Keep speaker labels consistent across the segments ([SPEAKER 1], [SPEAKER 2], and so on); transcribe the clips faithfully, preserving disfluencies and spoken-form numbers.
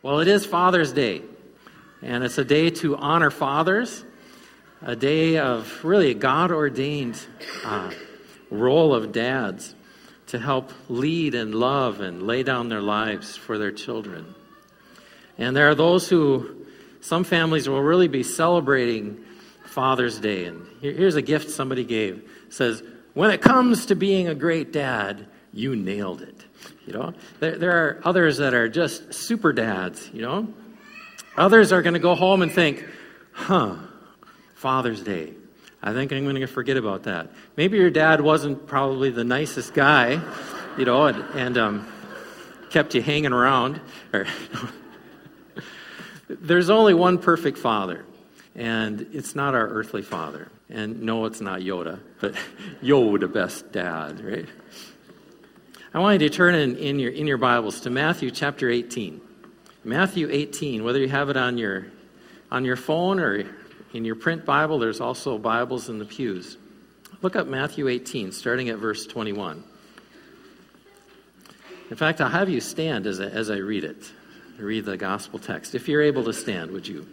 [SPEAKER 1] Well, it is Father's Day, and it's a day to honor fathers, a day of really a God-ordained uh, role of dads to help lead and love and lay down their lives for their children. And there are those who, some families will really be celebrating Father's Day. And here, here's a gift somebody gave. It says, when it comes to being a great dad, you nailed it. You know, there, there are others that are just super dads, you know. Others are going to go home and think, huh, Father's Day. I think I'm going to forget about that. Maybe your dad wasn't probably the nicest guy, you know, and, and um, kept you hanging around. Or, there's only one perfect father, and it's not our earthly father. And no, it's not Yoda, but Yoda, best dad, right? I want you to turn in, in your in your Bibles to Matthew chapter eighteen. Matthew eighteen, whether you have it on your on your phone or in your print Bible, there's also Bibles in the pews. Look up Matthew eighteen, starting at verse twenty-one. In fact, I'll have you stand as I, as I read it. Read the gospel text. If you're able to stand, would you?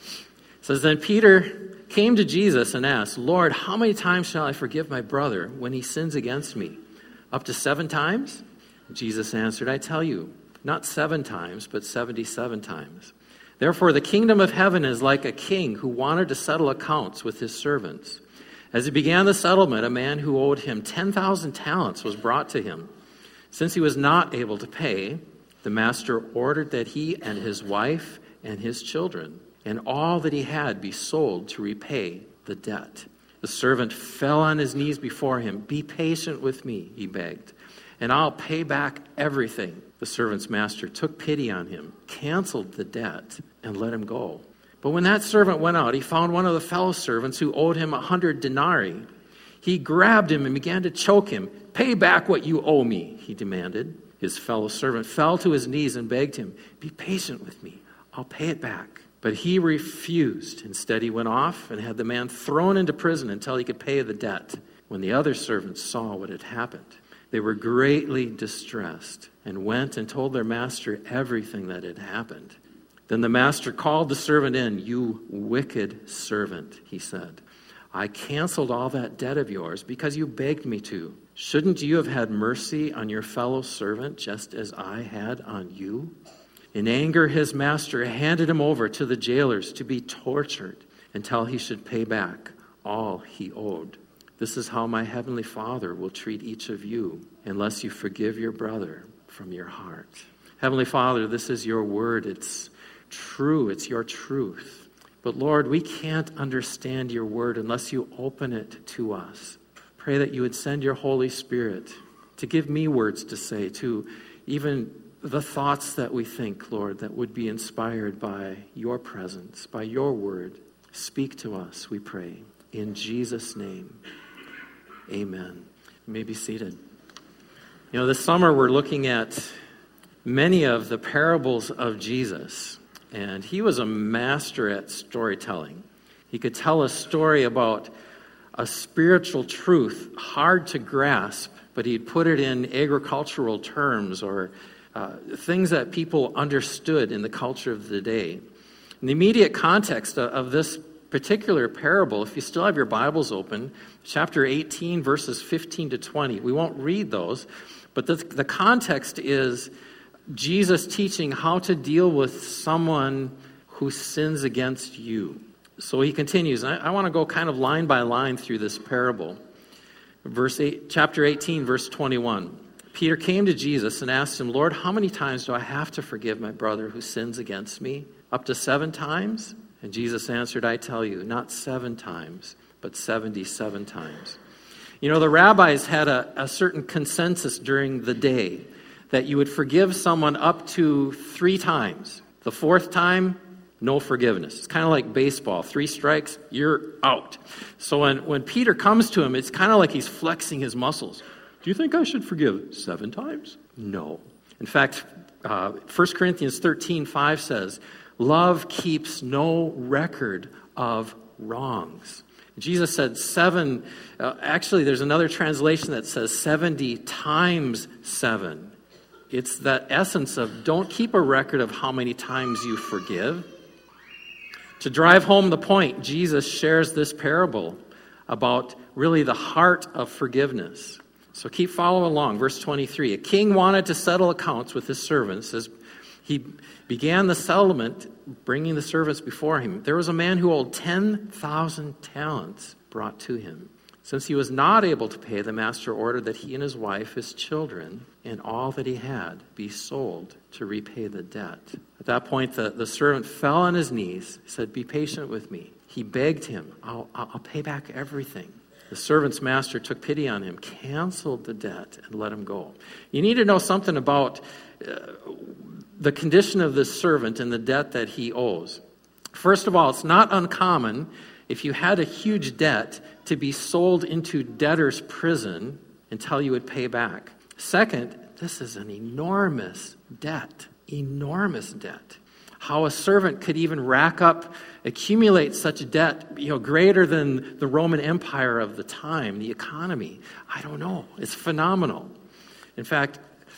[SPEAKER 1] It says, then Peter came to Jesus and asked, Lord, how many times shall I forgive my brother when he sins against me? Up to seven times? Jesus answered, I tell you, not seven times, but seventy-seven times. Therefore, the kingdom of heaven is like a king who wanted to settle accounts with his servants. As he began the settlement, a man who owed him ten thousand talents was brought to him. Since he was not able to pay, the master ordered that he and his wife and his children and all that he had be sold to repay the debt. The servant fell on his knees before him. Be patient with me, he begged, and I'll pay back everything. The servant's master took pity on him, canceled the debt, and let him go. But when that servant went out, he found one of the fellow servants who owed him a hundred denarii. He grabbed him and began to choke him. Pay back what you owe me, he demanded. His fellow servant fell to his knees and begged him, be patient with me. I'll pay it back. But he refused. Instead, he went off and had the man thrown into prison until he could pay the debt. When the other servants saw what had happened, they were greatly distressed and went and told their master everything that had happened. Then the master called the servant in. You wicked servant, he said. I canceled all that debt of yours because you begged me to. Shouldn't you have had mercy on your fellow servant just as I had on you? In anger, his master handed him over to the jailers to be tortured until he should pay back all he owed. This is how my heavenly Father will treat each of you unless you forgive your brother from your heart. Heavenly Father, this is your word. It's true. It's your truth. But Lord, we can't understand your word unless you open it to us. Pray that you would send your Holy Spirit to give me words to say, to even the thoughts that we think, Lord, that would be inspired by your presence, by your word. Speak to us, we pray. In Jesus' name, amen. You may be seated. You know, this summer we're looking at many of the parables of Jesus, and he was a master at storytelling. He could tell a story about a spiritual truth, hard to grasp, but he'd put it in agricultural terms or Uh, things that people understood in the culture of the day. In the immediate context of, of this particular parable, if you still have your Bibles open, chapter eighteen, verses fifteen to twenty, we won't read those, but the, the context is Jesus teaching how to deal with someone who sins against you. So he continues. I, I want to go kind of line by line through this parable. Verse eight, chapter eighteen, verse twenty-one. Peter came to Jesus and asked him, Lord, how many times do I have to forgive my brother who sins against me? Up to seven times? And Jesus answered, I tell you, not seven times, but seventy-seven times. You know, the rabbis had a, a certain consensus during the day that you would forgive someone up to three times. The fourth time, no forgiveness. It's kind of like baseball. Three strikes, you're out. So when, when Peter comes to him, it's kind of like he's flexing his muscles. Do you think I should forgive seven times? No. In fact, uh, First Corinthians thirteen five says, love keeps no record of wrongs. Jesus said seven. Uh, actually, there's another translation that says seventy times seven It's the essence of don't keep a record of how many times you forgive. To drive home the point, Jesus shares this parable about really the heart of forgiveness. So keep following along. Verse twenty-three. A king wanted to settle accounts with his servants. As he began the settlement, bringing the servants before him, there was a man who owed ten thousand talents brought to him. Since he was not able to pay, the master ordered that he and his wife, his children, and all that he had be sold to repay the debt. At that point, the, the servant fell on his knees, said, "Be patient with me." He begged him, I'll, I'll pay back everything. The servant's master took pity on him, canceled the debt, and let him go. You need to know something about uh, the condition of this servant and the debt that he owes. First of all, it's not uncommon if you had a huge debt to be sold into debtor's prison until you would pay back. Second, this is an enormous debt, enormous debt. How a servant could even rack up, accumulate such debt, you know, greater than the Roman Empire of the time, the economy. I don't know. It's phenomenal. In fact,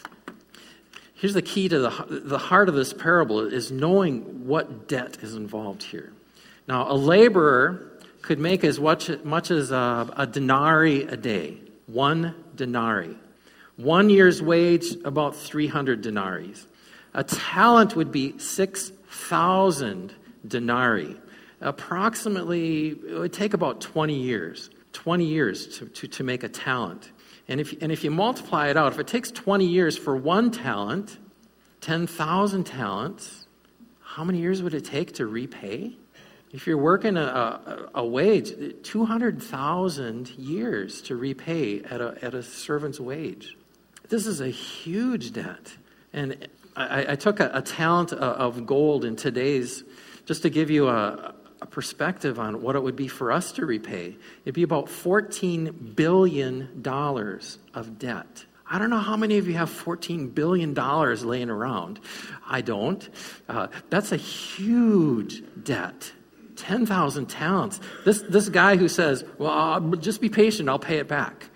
[SPEAKER 1] here's the key to the, the heart of this parable is knowing what debt is involved here. Now, a laborer could make as much, much as a, a denarii a day, one denarii. One year's wage, about three hundred denarii. A talent would be six thousand denarii. Approximately, it would take about twenty years. twenty years to, to, to make a talent. And if, and if you multiply it out, if it takes twenty years for one talent, ten thousand talents, how many years would it take to repay? If you're working a, a, a wage, two hundred thousand years to repay at a, at a servant's wage. This is a huge debt. And I, I took a, a talent of gold in today's, just to give you a, a perspective on what it would be for us to repay. It'd be about fourteen billion dollars of debt. I don't know how many of you have fourteen billion dollars laying around. I don't. Uh, that's a huge debt. ten thousand talents. This, this guy who says, well, I'll, just be patient, I'll pay it back,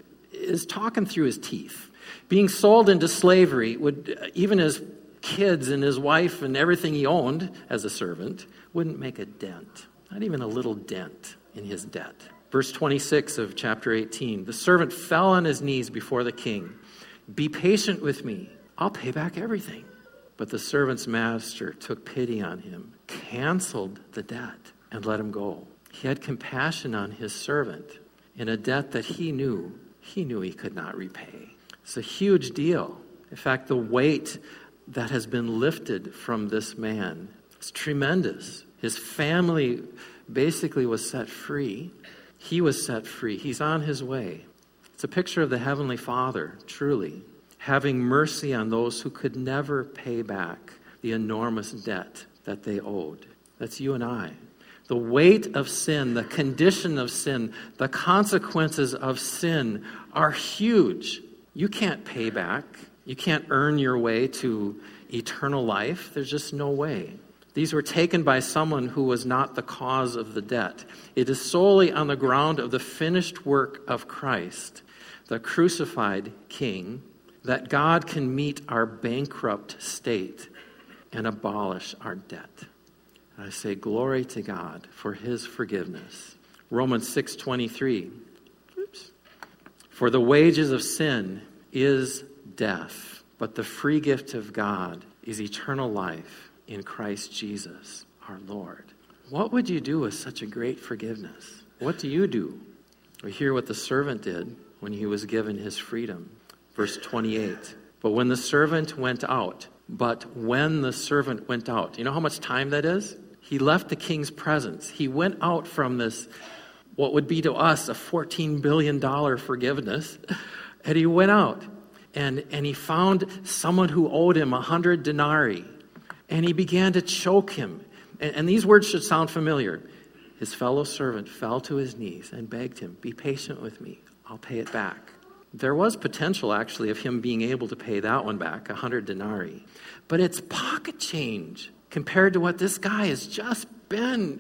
[SPEAKER 1] is talking through his teeth. Being sold into slavery, would even his kids and his wife and everything he owned as a servant, wouldn't make a dent. Not even a little dent in his debt. Verse twenty-six of chapter eighteen, the servant fell on his knees before the king. Be patient with me, I'll pay back everything. But the servant's master took pity on him, canceled the debt, and let him go. He had compassion on his servant in a debt that he knew, he knew he could not repay. It's a huge deal. In fact, the weight that has been lifted from this man is tremendous. His family basically was set free. He was set free. He's on his way. It's a picture of the Heavenly Father, truly, having mercy on those who could never pay back the enormous debt that they owed. That's you and I. The weight of sin, the condition of sin, the consequences of sin are huge. You can't pay back. You can't earn your way to eternal life. There's just no way. These were taken by someone who was not the cause of the debt. It is solely on the ground of the finished work of Christ, the crucified King, that God can meet our bankrupt state and abolish our debt. I say glory to God for his forgiveness. Romans six twenty-three. Oops. For the wages of sin is death, but the free gift of God is eternal life in Christ Jesus, our Lord. What would you do with such a great forgiveness? What do you do? We hear what the servant did when he was given his freedom. Verse twenty-eight. But when the servant went out, but when the servant went out, you know how much time that is? He left the king's presence. He went out from this, what would be to us a fourteen billion dollars forgiveness, and he went out, and, and he found someone who owed him a hundred denarii, and he began to choke him. And, and these words should sound familiar. His fellow servant fell to his knees and begged him, be patient with me, I'll pay it back. There was potential, actually, of him being able to pay that one back, a hundred denarii. But it's pocket change compared to what this guy has just been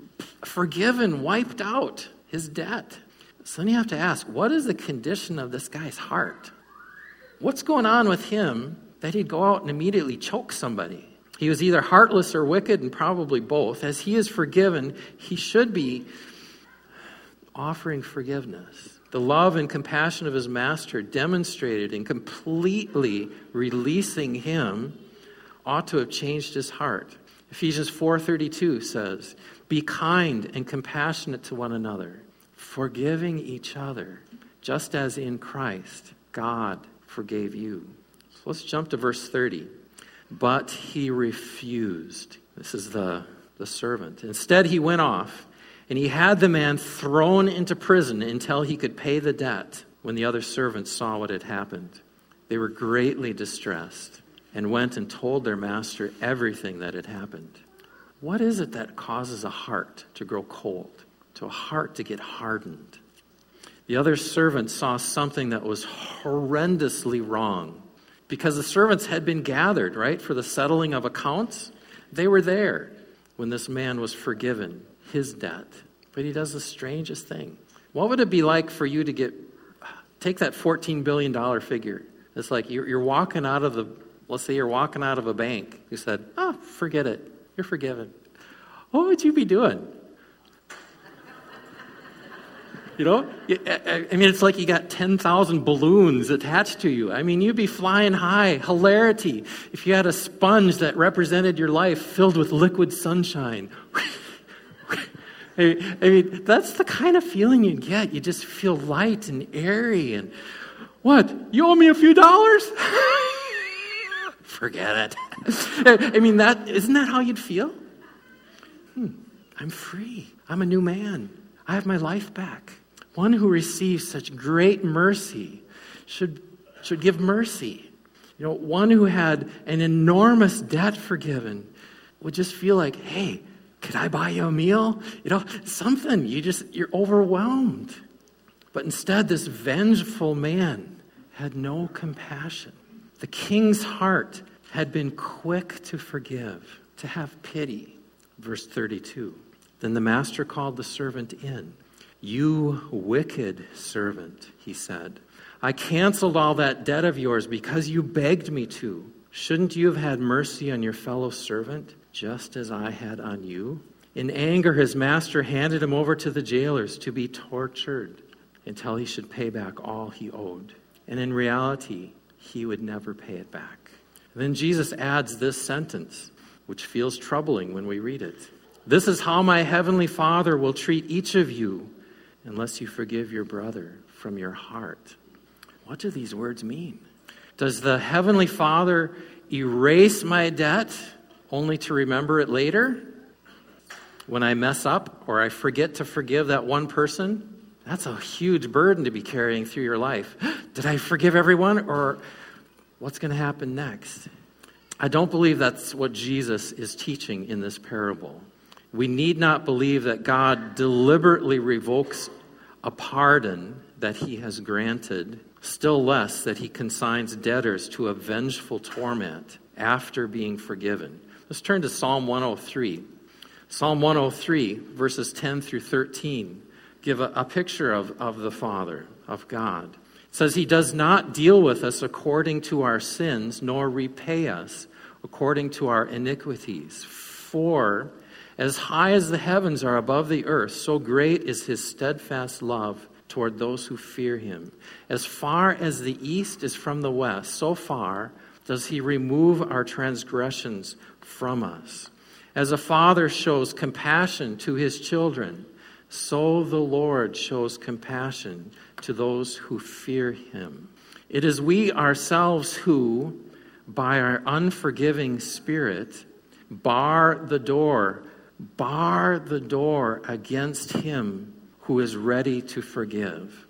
[SPEAKER 1] forgiven, wiped out, his debt. So then you have to ask, what is the condition of this guy's heart? What's going on with him that he'd go out and immediately choke somebody. He was either heartless or wicked, and probably both. As he is forgiven, he should be offering forgiveness. The love and compassion of his master demonstrated in completely releasing him ought to have changed his heart. Ephesians four thirty-two says, "Be kind and compassionate to one another, forgiving each other, just as in Christ God forgave you." So let's jump to verse thirty. But he refused. This is the, the servant. Instead, he went off, and he had the man thrown into prison until he could pay the debt. When the other servants saw what had happened, they were greatly distressed and went and told their master everything that had happened. What is it that causes a heart to grow cold, to a heart to get hardened? The other servants saw something that was horrendously wrong. Because the servants had been gathered, right, for the settling of accounts. They were there when this man was forgiven his debt. But he does the strangest thing. What would it be like for you to get, take that fourteen billion dollars figure. It's like you're, you're walking out of the, let's say you're walking out of a bank. You said, oh, forget it. You're forgiven. What would you be doing? You know, I mean, it's like you got ten thousand balloons attached to you. I mean, you'd be flying high, hilarity, if you had a sponge that represented your life filled with liquid sunshine. I mean, that's the kind of feeling you get. You just feel light and airy. And what? You owe me a few dollars? Forget it. I mean, that isn't that how you'd feel? Hmm, I'm free. I'm a new man. I have my life back. One who receives such great mercy should, should give mercy. You know, one who had an enormous debt forgiven would just feel like, hey, could I buy you a meal? You know, something. You just, you're overwhelmed. But instead, this vengeful man had no compassion. The king's heart had been quick to forgive, to have pity. Verse thirty-two. Then the master called the servant in. You wicked servant, he said. I canceled all that debt of yours because you begged me to. Shouldn't you have had mercy on your fellow servant, just as I had on you? In anger, his master handed him over to the jailers to be tortured until he should pay back all he owed. And in reality, he would never pay it back. And then Jesus adds this sentence, which feels troubling when we read it. This is how my heavenly Father will treat each of you unless you forgive your brother from your heart. What do these words mean? Does the heavenly Father erase my debt only to remember it later? When I mess up or I forget to forgive that one person? That's a huge burden to be carrying through your life. Did I forgive everyone, or what's going to happen next? I don't believe that's what Jesus is teaching in this parable. We need not believe that God deliberately revokes a pardon that he has granted, still less that he consigns debtors to a vengeful torment after being forgiven. Let's turn to Psalm one oh three. Psalm one oh three, verses ten through thirteen, give a, a picture of, of the Father, of God. It says, he does not deal with us according to our sins, nor repay us according to our iniquities. For as high as the heavens are above the earth, so great is his steadfast love toward those who fear him. As far as the east is from the west, so far does he remove our transgressions from us. As a father shows compassion to his children, so the Lord shows compassion to those who fear him. It is we ourselves who, by our unforgiving spirit, bar the door, bar the door against him who is ready to forgive.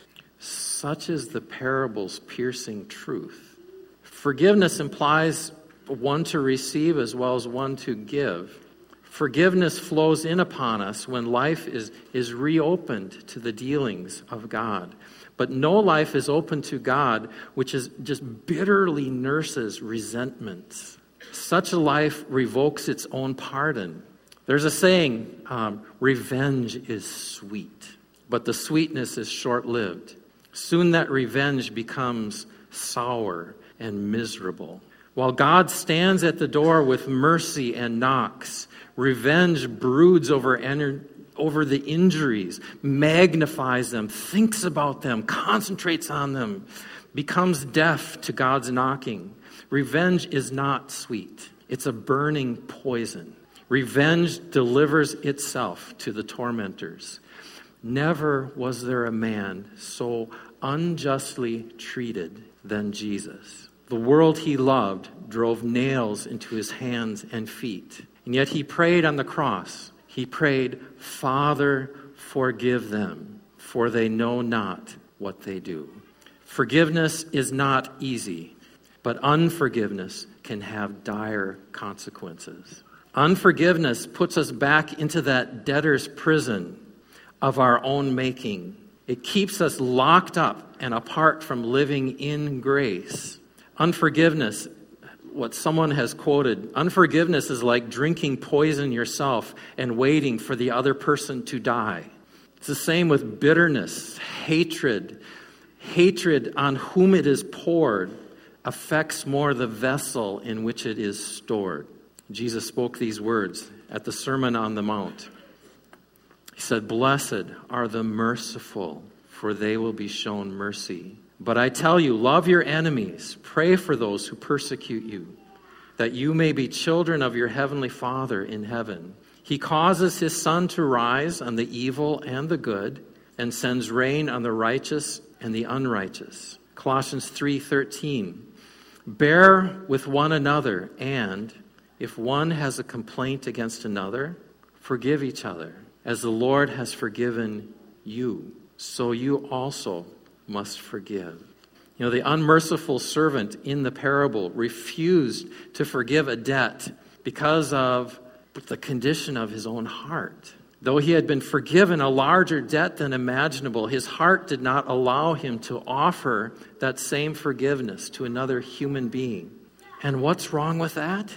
[SPEAKER 1] Such is the parable's piercing truth. Forgiveness implies one to receive as well as one to give. Forgiveness flows in upon us when life is, is reopened to the dealings of God. But no life is open to God which is just bitterly nurses resentments. Such a life revokes its own pardon. There's a saying, um, revenge is sweet, but the sweetness is short-lived. Soon that revenge becomes sour and miserable. While God stands at the door with mercy and knocks, revenge broods over, ener- over the injuries, magnifies them, thinks about them, concentrates on them, becomes deaf to God's knocking. Revenge is not sweet. It's a burning poison. Revenge delivers itself to the tormentors. Never was there a man so unjustly treated than Jesus. The world he loved drove nails into his hands and feet. And yet he prayed on the cross. He prayed, "Father, forgive them, for they know not what they do." Forgiveness is not easy, but unforgiveness can have dire consequences. Unforgiveness puts us back into that debtor's prison of our own making. It keeps us locked up and apart from living in grace. Unforgiveness, what someone has quoted, unforgiveness is like drinking poison yourself and waiting for the other person to die. It's the same with bitterness, hatred. Hatred on whom it is poured affects more the vessel in which it is stored. Jesus spoke these words at the Sermon on the Mount. He said, "Blessed are the merciful, for they will be shown mercy. But I tell you, love your enemies, pray for those who persecute you, that you may be children of your heavenly Father in heaven. He causes his sun to rise on the evil and the good, and sends rain on the righteous and the unrighteous." Colossians three thirteen. Bear with one another, and if one has a complaint against another, forgive each other. As the Lord has forgiven you, so you also must forgive. You know, the unmerciful servant in the parable refused to forgive a debt because of the condition of his own heart. Though he had been forgiven a larger debt than imaginable, his heart did not allow him to offer that same forgiveness to another human being. And what's wrong with that?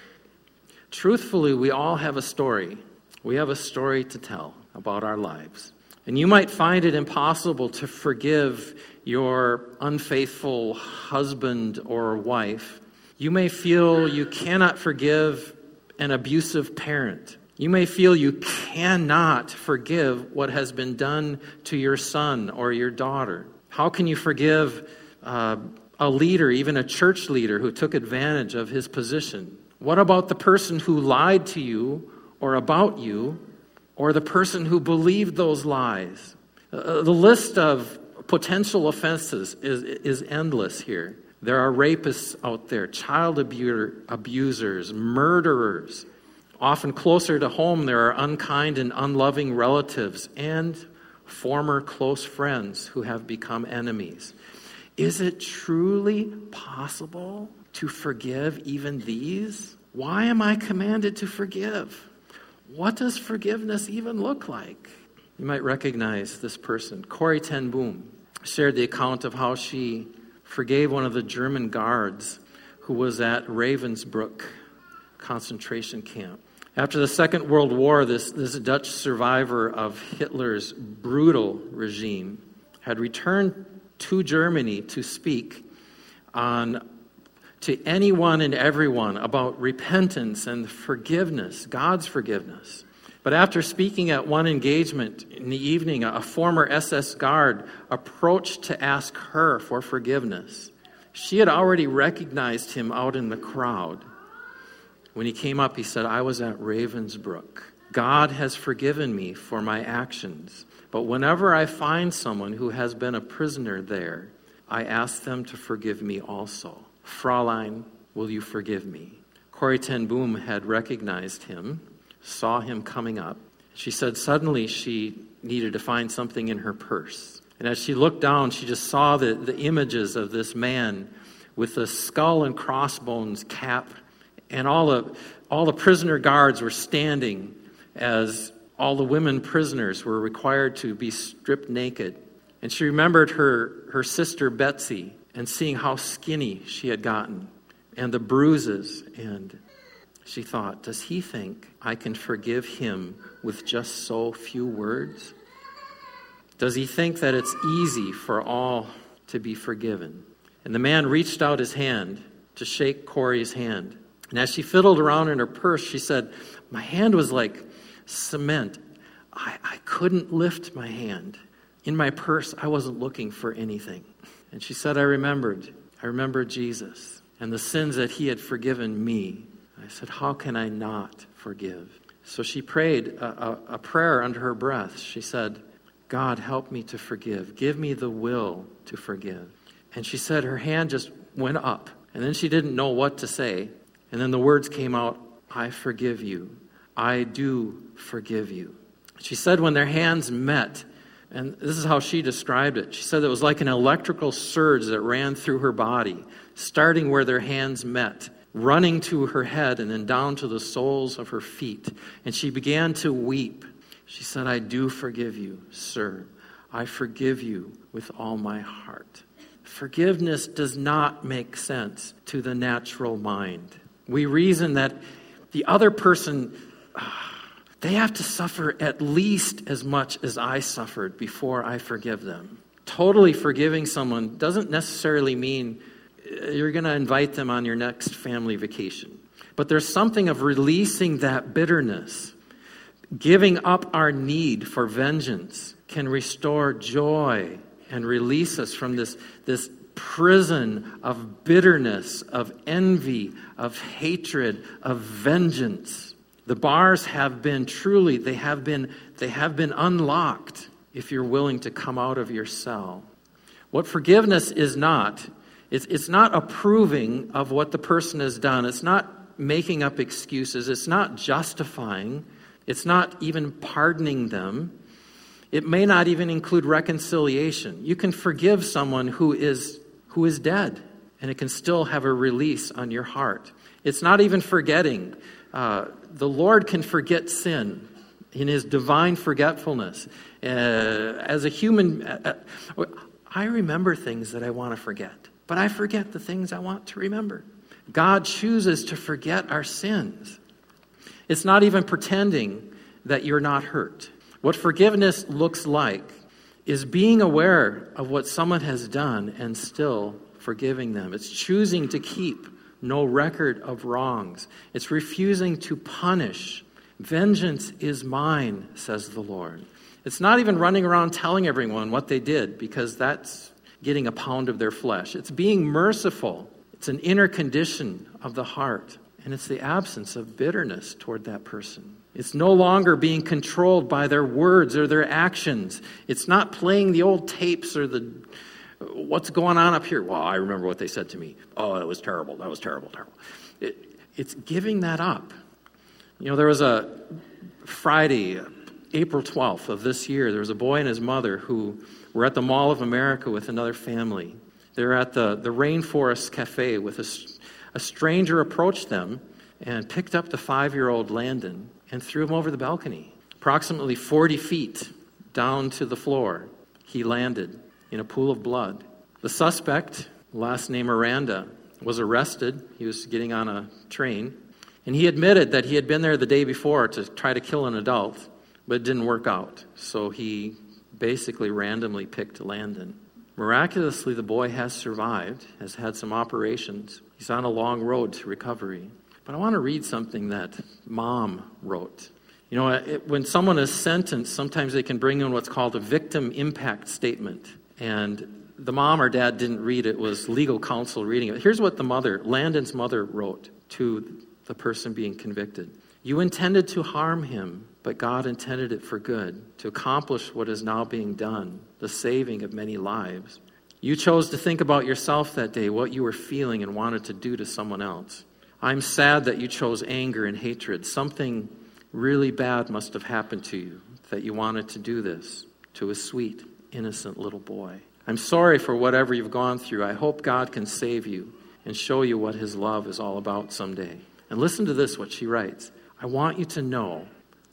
[SPEAKER 1] Truthfully, we all have a story. We have a story to tell about our lives. And you might find it impossible to forgive your unfaithful husband or wife. You may feel you cannot forgive an abusive parent. You may feel you cannot forgive what has been done to your son or your daughter. How can you forgive uh, a leader, even a church leader, who took advantage of his position? What about the person who lied to you or about you, or the person who believed those lies? Uh, the list of potential offenses is, is endless here. There are rapists out there, child abuser, abusers, murderers. Often closer to home, there are unkind and unloving relatives and former close friends who have become enemies. Is it truly possible to forgive even these? Why am I commanded to forgive? What does forgiveness even look like? You might recognize this person. Corrie ten Boom shared the account of how she forgave one of the German guards who was at Ravensbrück concentration camp. After the Second World War, this, this Dutch survivor of Hitler's brutal regime had returned to Germany to speak on to anyone and everyone about repentance and forgiveness, God's forgiveness. But after speaking at one engagement in the evening, a former S S guard approached to ask her for forgiveness. She had already recognized him out in the crowd. When he came up, he said, "I was at Ravensbrück. God has forgiven me for my actions. But whenever I find someone who has been a prisoner there, I ask them to forgive me also. Fräulein, will you forgive me?" Corrie ten Boom had recognized him, saw him coming up. She said suddenly she needed to find something in her purse. And as she looked down, she just saw the, the images of this man with the skull and crossbones cap. And all the, all the prisoner guards were standing as all the women prisoners were required to be stripped naked. And she remembered her, her sister Betsy and seeing how skinny she had gotten and the bruises. And she thought, does he think I can forgive him with just so few words? Does he think that it's easy for all to be forgiven? And the man reached out his hand to shake Corey's hand. And as she fiddled around in her purse, she said, my hand was like cement. I, I couldn't lift my hand. In my purse, I wasn't looking for anything. And she said, I remembered. I remembered Jesus and the sins that he had forgiven me. I said, how can I not forgive? So she prayed a, a, a prayer under her breath. She said, God, help me to forgive. Give me the will to forgive. And she said her hand just went up. And then she didn't know what to say. And then the words came out, I forgive you. I do forgive you. She said when their hands met, and this is how she described it. She said it was like an electrical surge that ran through her body, starting where their hands met, running to her head and then down to the soles of her feet. And she began to weep. She said, I do forgive you, sir. I forgive you with all my heart. Forgiveness does not make sense to the natural mind. We reason that the other person, they have to suffer at least as much as I suffered before I forgive them. Totally forgiving someone doesn't necessarily mean you're going to invite them on your next family vacation. But there's something of releasing that bitterness. Giving up our need for vengeance can restore joy and release us from this, this prison of bitterness, of envy, of hatred, of vengeance. The bars have been truly, they have been, they have been unlocked if you're willing to come out of your cell. What forgiveness is not, it's, it's not approving of what the person has done. It's not making up excuses. It's not justifying. It's not even pardoning them. It may not even include reconciliation. You can forgive someone who is who is dead, and it can still have a release on your heart. It's not even forgetting. Uh, the Lord can forget sin in his divine forgetfulness. Uh, as a human, uh, I remember things that I want to forget, but I forget the things I want to remember. God chooses to forget our sins. It's not even pretending that you're not hurt. What forgiveness looks like is being aware of what someone has done and still forgiving them. It's choosing to keep no record of wrongs. It's refusing to punish. Vengeance is mine, says the Lord. It's not even running around telling everyone what they did, because that's getting a pound of their flesh. It's being merciful. It's an inner condition of the heart. And it's the absence of bitterness toward that person. It's no longer being controlled by their words or their actions. It's not playing the old tapes or the, what's going on up here? Well, I remember what they said to me. Oh, that was terrible. That was terrible, terrible. It, it's giving that up. You know, there was a Friday, April twelfth of this year, there was a boy and his mother who were at the Mall of America with another family. They were at the, the Rainforest Cafe with a, a stranger approached them and picked up the five-year-old Landon and threw him over the balcony. Approximately forty feet down to the floor, he landed in a pool of blood. The suspect, last name Miranda, was arrested. He was getting on a train. And he admitted that he had been there the day before to try to kill an adult, but it didn't work out. So he basically randomly picked Landon. Miraculously, the boy has survived, has had some operations. He's on a long road to recovery. But I want to read something that Mom wrote. You know, it, when someone is sentenced, sometimes they can bring in what's called a victim impact statement. And the mom or dad didn't read it. It was legal counsel reading it. Here's what the mother, Landon's mother, wrote to the person being convicted. You intended to harm him, but God intended it for good, to accomplish what is now being done, the saving of many lives. You chose to think about yourself that day, what you were feeling and wanted to do to someone else. I'm sad that you chose anger and hatred. Something really bad must have happened to you that you wanted to do this to a sweet, innocent little boy. I'm sorry for whatever you've gone through. I hope God can save you and show you what his love is all about someday. And listen to this, what she writes. I want you to know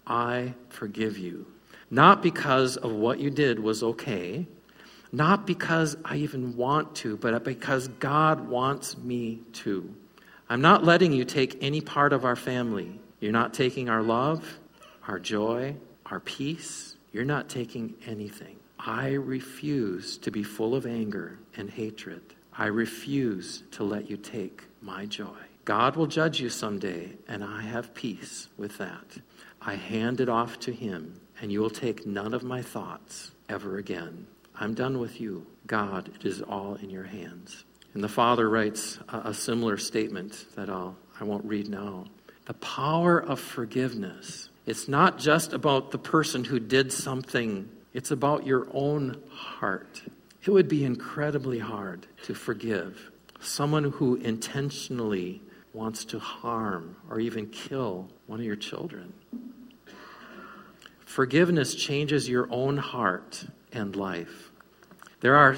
[SPEAKER 1] I forgive you. Not because of what you did was okay, not because I even want to, but because God wants me to. I'm not letting you take any part of our family. You're not taking our love, our joy, our peace. You're not taking anything. I refuse to be full of anger and hatred. I refuse to let you take my joy. God will judge you someday, and I have peace with that. I hand it off to him, and you will take none of my thoughts ever again. I'm done with you. God, it is all in your hands. And the Father writes a, a similar statement that I'll, I won't read now. The power of forgiveness. It's not just about the person who did something. It's about your own heart. It would be incredibly hard to forgive someone who intentionally wants to harm or even kill one of your children. Forgiveness changes your own heart and life. There are,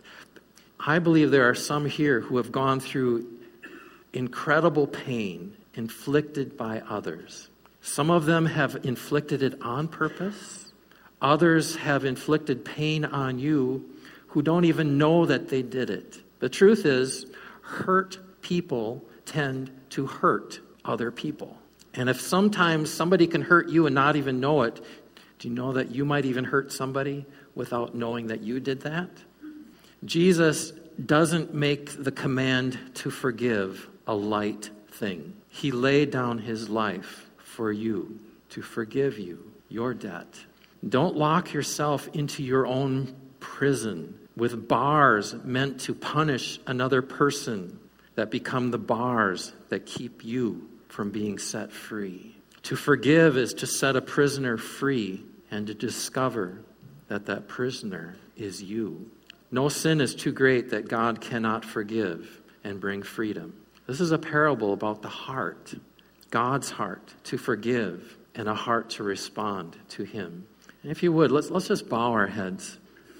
[SPEAKER 1] I believe there are some here who have gone through incredible pain inflicted by others. Some of them have inflicted it on purpose. Others have inflicted pain on you who don't even know that they did it. The truth is, hurt people tend to hurt other people. And if sometimes somebody can hurt you and not even know it, do you know that you might even hurt somebody without knowing that you did that? Jesus doesn't make the command to forgive a light thing. He laid down his life for you, to forgive you, your debt. Don't lock yourself into your own prison with bars meant to punish another person that become the bars that keep you from being set free. To forgive is to set a prisoner free and to discover that that prisoner is you. No sin is too great that God cannot forgive and bring freedom. This is a parable about the heart, God's heart to forgive and a heart to respond to him. And if you would, let's, let's just bow our heads.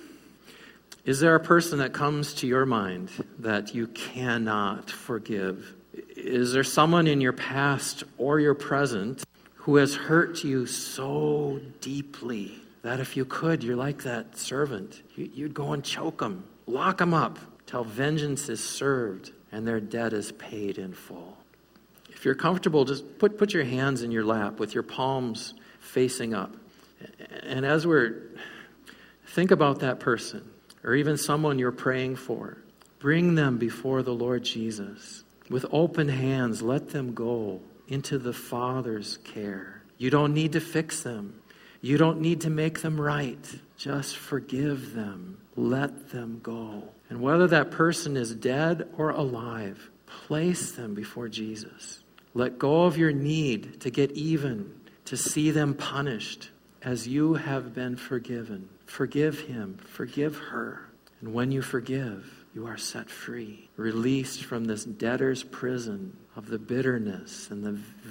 [SPEAKER 1] Is there a person that comes to your mind that you cannot forgive? Is there someone in your past or your present who has hurt you so deeply that if you could, you're like that servant. You'd go and choke them, lock them up till vengeance is served and their debt is paid in full. If you're comfortable, just put, put your hands in your lap with your palms facing up. And as we're, think about that person, or even someone you're praying for. Bring them before the Lord Jesus. With open hands, let them go into the Father's care. You don't need to fix them. You don't need to make them right. Just forgive them. Let them go. And whether that person is dead or alive, place them before Jesus. Let go of your need to get even, to see them punished as you have been forgiven. Forgive him, forgive her. And when you forgive, you are set free, released from this debtor's prison of the bitterness and the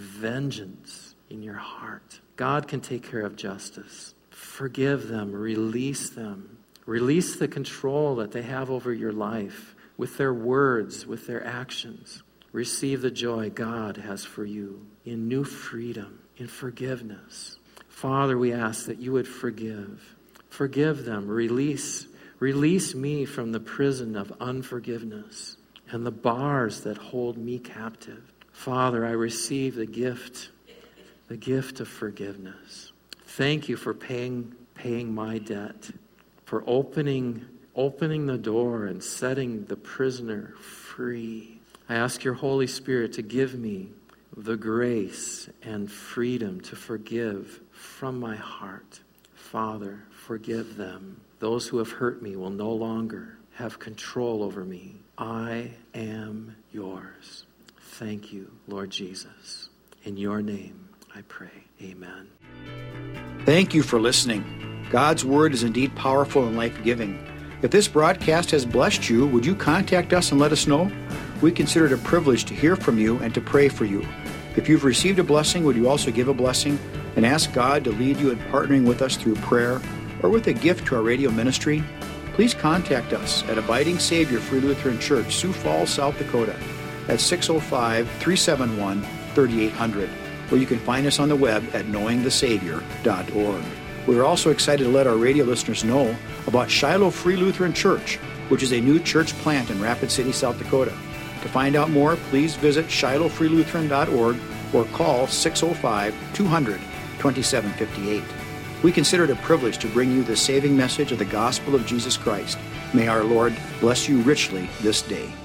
[SPEAKER 1] vengeance in your heart. God can take care of justice. Forgive them, release them. Release the control that they have over your life with their words, with their actions. Receive the joy God has for you in new freedom, in forgiveness. Father, we ask that you would forgive. Forgive them. Release, release me from the prison of unforgiveness and the bars that hold me captive. Father, I receive the gift, the gift of forgiveness. Thank you for paying, paying my debt, for opening, opening the door and setting the prisoner free. I ask your Holy Spirit to give me the grace and freedom to forgive from my heart. Father, forgive them. Those who have hurt me will no longer have control over me. I am yours. Thank you, Lord Jesus. In your name I pray. Amen.
[SPEAKER 2] Thank you for listening. God's word is indeed powerful and life-giving. If this broadcast has blessed you, would you contact us and let us know? We consider it a privilege to hear from you and to pray for you. If you've received a blessing, would you also give a blessing and ask God to lead you in partnering with us through prayer or with a gift to our radio ministry? Please contact us at Abiding Savior Free Lutheran Church, Sioux Falls, South Dakota at six oh five, three seven one, three eight hundred, or you can find us on the web at knowing the savior dot org. We are also excited to let our radio listeners know about Shiloh Free Lutheran Church, which is a new church plant in Rapid City, South Dakota. To find out more, please visit shiloh free lutheran dot org or call six oh five, two hundred, twenty-seven fifty-eight. We consider it a privilege to bring you the saving message of the gospel of Jesus Christ. May our Lord bless you richly this day.